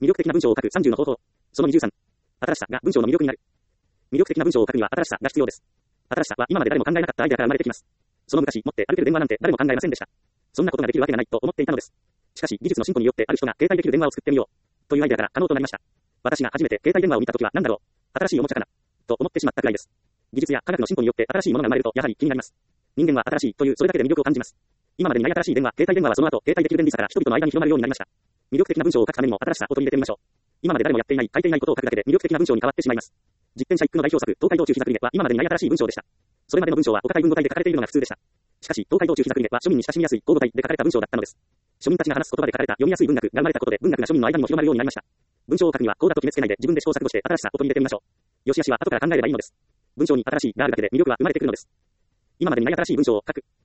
魅力的な文章を書く30の方法。その23。新しさが文章の魅力になる。魅力的な文章を書くには新しさが必要です。新しさは今まで誰も考えなかったアイデアから生まれてきます。その昔、持って歩ける電話なんて誰も考えませんでした。そんなことができるわけがないと思っていたのです。しかし、技術の進歩によってある人が携帯できる電話を作ってみよう。というアイデアから可能となりました。私が初めて携帯電話を見たときは何だろう。新しいおもちゃかな。と思ってしまったくらいです。技術や科学の進歩によって新しいものが生まれるとやはり気になります。人間は新しいというそれだけで魅力を感じます。今までにない新しい電話、携帯電話はその後、携帯できる便利さから人々の間に広まるようになりました。魅力的な文章を書くためにも新しさを取り入れてみましょう。今まで誰もやっていない、書いていないことを書くだけで魅力的な文章に変わってしまいます。実典者一句の代表作、東海道中膝栗毛は今までにない新しい文章でした。それまでの文章はお堅い文語体で書かれているのが普通でした。しかし、東海道中膝栗毛は庶民に親しみやすい口語体で書かれた文章だったのです。庶民たちが話す言葉で書かれた読みやすい文学が生まれたことで文学が庶民の間にも広まるようになりました。文章を書くにはこうだと決めつけないで自分で試行錯誤して新しさを取り入れてみましょう。よしあしは後から考えればいいのです。文章に新しいがあるだけで魅力は生まれてくるのです。今までにない新しい文章を書く。